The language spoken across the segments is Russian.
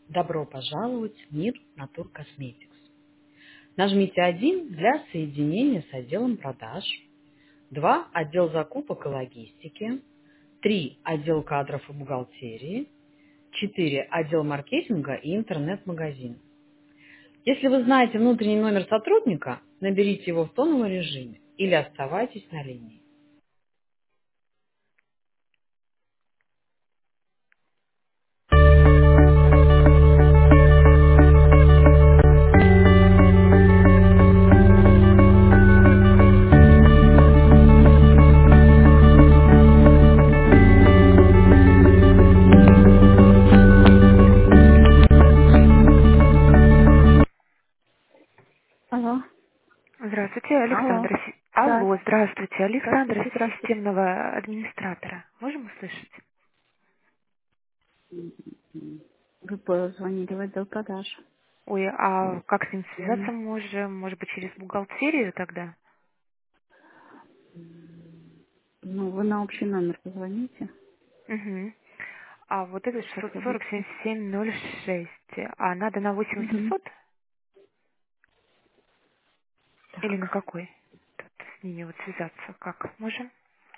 Добро пожаловать в мир Natur Cosmetics. Нажмите 1 для соединения с отделом продаж, 2 отдел закупок и логистики, 3 отдел кадров и бухгалтерии, 4 отдел маркетинга и интернет-магазин. Если вы знаете внутренний номер сотрудника, наберите его в тоновом режиме или оставайтесь на линии. Алло. Здравствуйте, Алло. Александра. Да. Алло, здравствуйте, Александра, Здравствуйте, здравствуйте. системного администратора. Можем услышать? Вы позвонили в отдел продаж. Ой, а как с ним связаться Мгм. можем? Может быть, через бухгалтерию тогда? Ну, вы на общий номер позвоните. Угу. А вот это Что вы 640 хотите? 7706. А надо на Мгм. 8700 или на Так. какой? Тут с ними вот связаться. Как? Можем?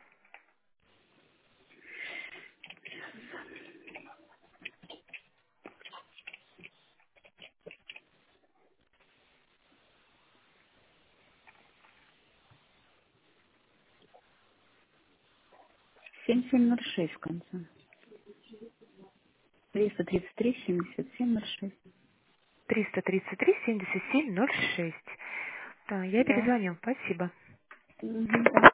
7706 в конце. 333-7706. 333 7706. Да, я Да. перезвоню. Спасибо. Мгм, да.